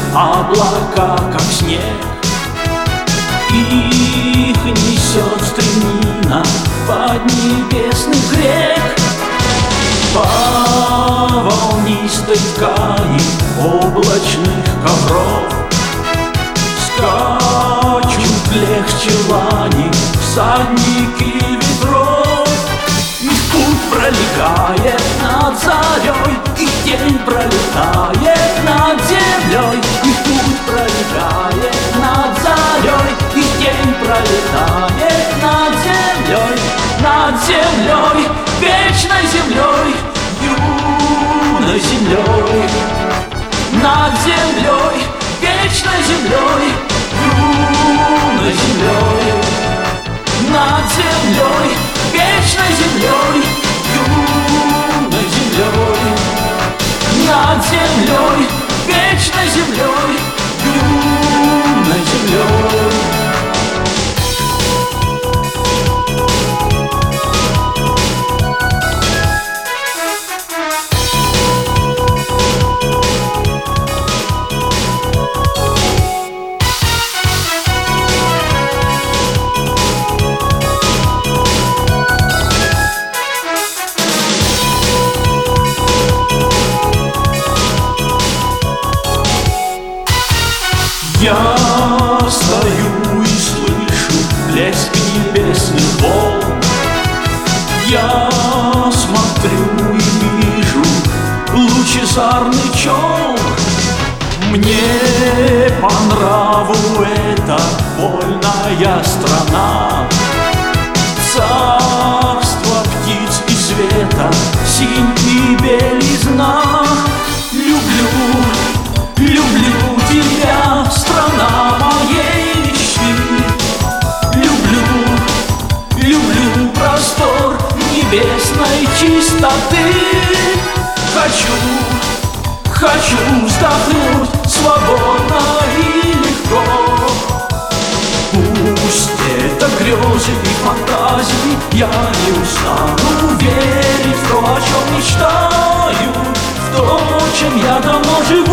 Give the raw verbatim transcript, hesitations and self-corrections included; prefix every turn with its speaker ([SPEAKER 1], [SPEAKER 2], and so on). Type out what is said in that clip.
[SPEAKER 1] облака, как снег. Их несет стремнина поднебесных рек. По волнистой ткани облачных ковров скачут легче лани всадники ветров. Их путь пролегает над зарей, их день пролетает над землей. Их путь пролегает над зарей, их день пролетает над землей. Над землей, вечной землей, юной землей. Над землей, вечной землей, юной землей. Над землей, вечной землей, юной землей. Над землей, вечной землей, юной землей. Я стою и слышу плеск небесных волн. Я смотрю и вижу лучезарный челн. Мне по нраву эта вольная страна, царство птиц и света, синь и белизна. Люблю, люблю тебя, страна моей мечты. Люблю, люблю простор небесной чистоты. Хочу, хочу вздохнуть свободно и легко. Пусть это грезы и фантазии, я не устану верить в то, о чем мечтаю, в то, чем я давно живу.